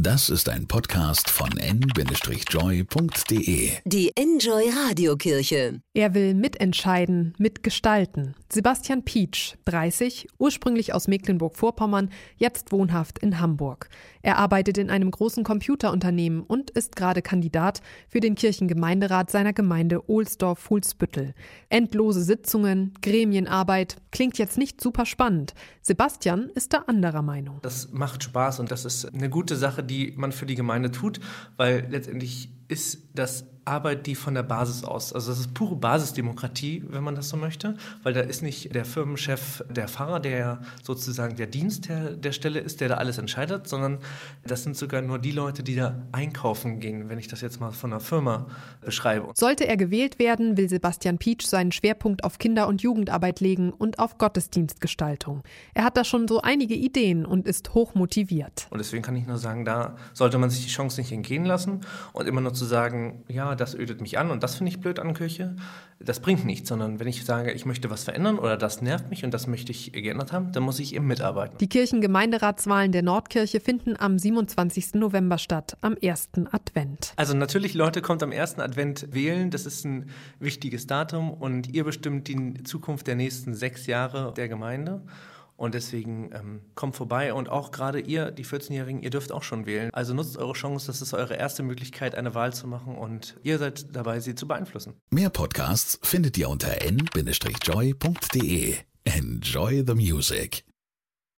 Das ist ein Podcast von n-joy.de. Die Enjoy Radiokirche. Er will mitentscheiden, mitgestalten. Sebastian Pietsch, 30, ursprünglich aus Mecklenburg-Vorpommern, jetzt wohnhaft in Hamburg. Er arbeitet in einem großen Computerunternehmen und ist gerade Kandidat für den Kirchengemeinderat seiner Gemeinde Ohlsdorf-Fuhlsbüttel. Endlose Sitzungen, Gremienarbeit, klingt jetzt nicht super spannend. Sebastian ist da anderer Meinung. Das macht Spaß und das ist eine gute Sache, die man für die Gemeinde tut, weil letztendlich ist das Arbeit, die von der Basis aus, also das ist pure Basisdemokratie, wenn man das so möchte, weil da ist nicht der Firmenchef der Pfarrer, der ja sozusagen der Dienstherr der Stelle ist, der da alles entscheidet, sondern das sind sogar nur die Leute, die da einkaufen gehen, wenn ich das jetzt mal von einer Firma beschreibe. Sollte er gewählt werden, will Sebastian Pietsch seinen Schwerpunkt auf Kinder- und Jugendarbeit legen und auf Gottesdienstgestaltung. Er hat da schon so einige Ideen und ist hochmotiviert. Und deswegen kann ich nur sagen, da sollte man sich die Chance nicht entgehen lassen und immer nur zu sagen, ja, das ödet mich an und das finde ich blöd an Kirche, das bringt nichts, sondern wenn ich sage, ich möchte was verändern oder das nervt mich und das möchte ich geändert haben, dann muss ich eben mitarbeiten. Die Kirchengemeinderatswahlen der Nordkirche finden am 27. November statt, am 1. Advent. Also natürlich, Leute, kommt am 1. Advent wählen, das ist ein wichtiges Datum und ihr bestimmt die Zukunft der nächsten 6 Jahre der Gemeinde. Und deswegen kommt vorbei und auch gerade ihr, die 14-Jährigen, ihr dürft auch schon wählen. Also nutzt eure Chance, das ist eure erste Möglichkeit, eine Wahl zu machen und ihr seid dabei, sie zu beeinflussen. Mehr Podcasts findet ihr unter n-joy.de. Enjoy the music.